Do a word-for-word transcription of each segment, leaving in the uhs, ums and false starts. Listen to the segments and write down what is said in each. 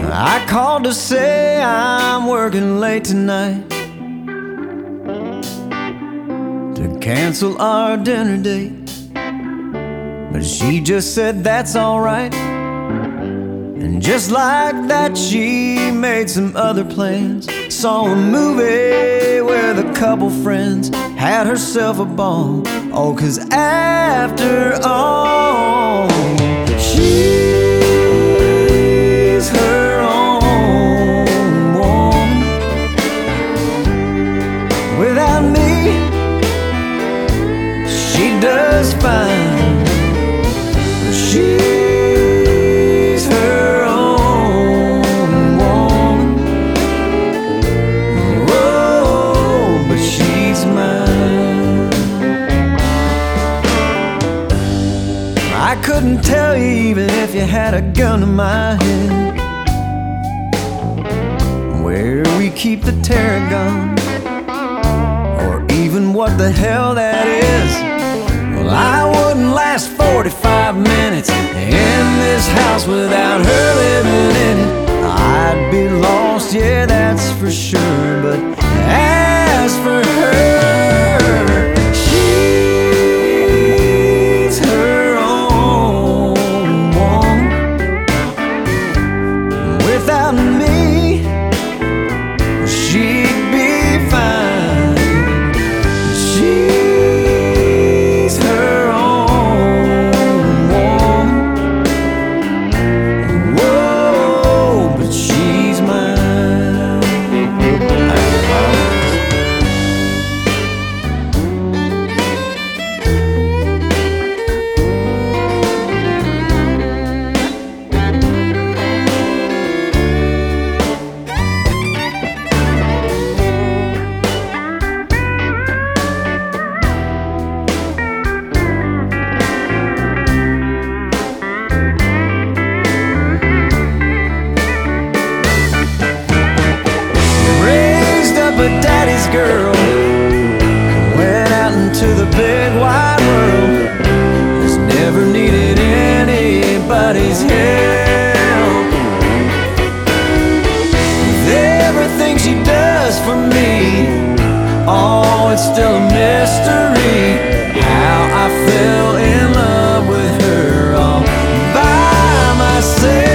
I called to say I'm working late tonight, to cancel our dinner date. But she just said that's alright, and just like that she made some other plans. Saw a movie with a couple friends, had herself a ball. Oh, 'cause after all, she's her own woman. Without me, she does fine. She's her own woman. Whoa, but she's mine. I couldn't tell you even if you had a gun to my head where we keep the tarragon, or even what the hell that is. Well, I wouldn't last forty-five minutes in this house without her living in it. I'd be lost, yeah, that's for sure. But as for her, she's her own woman. Without me, she'd be fine. She but daddy's girl went out into the big wide world, has never needed anybody's help. With everything she does for me, oh, it's still a mystery how I fell in love with her all by myself.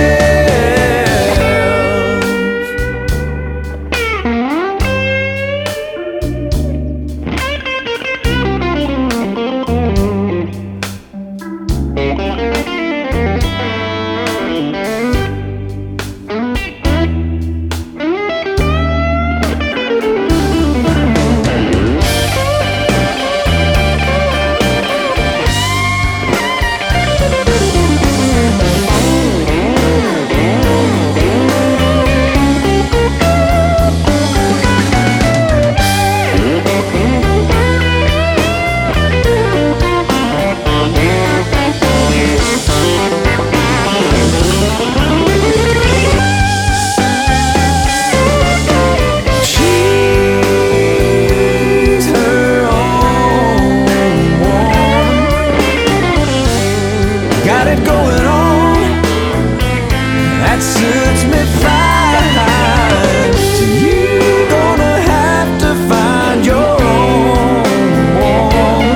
Got it going on, that suits me fine. So you gonna have to find your own woman.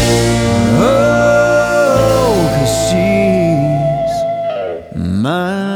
Oh, 'cause she's mine.